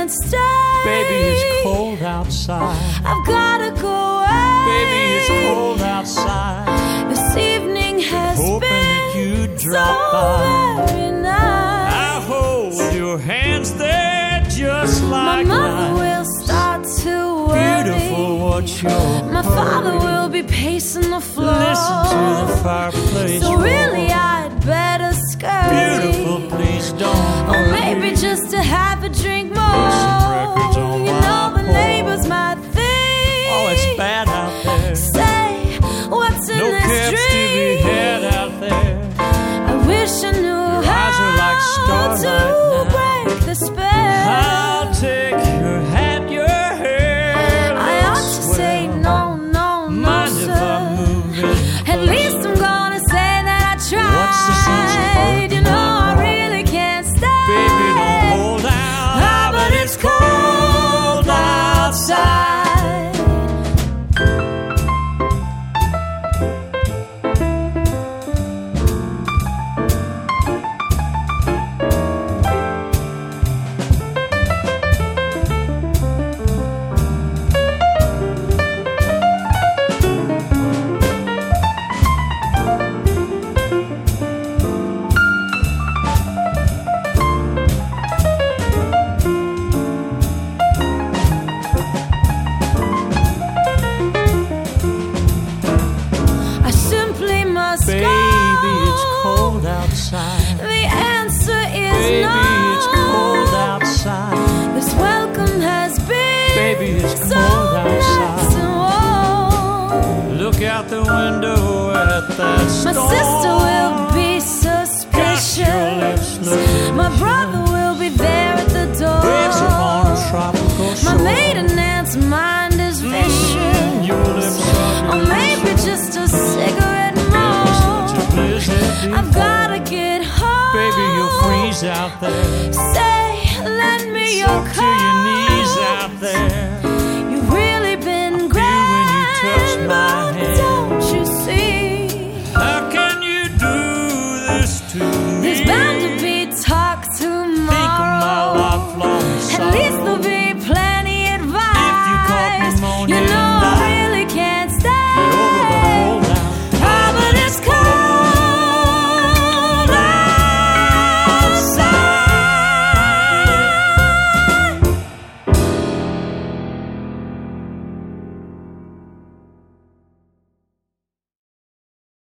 can't stay. Baby, it's cold outside. I've gotta go away. Baby, it's cold outside. This evening has Hoping been that you'd drop so by. very nice. I'll hold your hands there just My like mother mine. will start to worry. Beautiful, what's your My father hurry? will be pacing the floor. Listen to the fireplace So roar. really I'd better scurry. Beautiful, please don't Or hurry. maybe just to have a drink more. Some records on You my know the porch. neighbors might think, Oh, it's bad out there. say, what's in No this cabs to be dream? had out there. I wish I knew Your eyes are like how starlight to now. break the spell. I'll take your hat, your hair. I ought to say no, no, no, Mind if sir. I'm moving? At least I'm gonna say that I tried. What's the sense of hurting You know my I pride? really can't stay. Baby, don't hold out. Ah, but it's cold outside. I simply must Baby, go. it's cold outside. The answer is Baby, no. it's cold outside. This welcome has been Baby, it's so cold outside. nice and warm. Look out the window at that My storm. sister will be Got your lips suspicious. looking My brother will be there at the Waves upon a door. tropical My shore. maiden aunt's mind is vicious. Your lips are Or maybe just a cigarette such a more. blizzard. I've gotta get home. Baby, you'll freeze out there.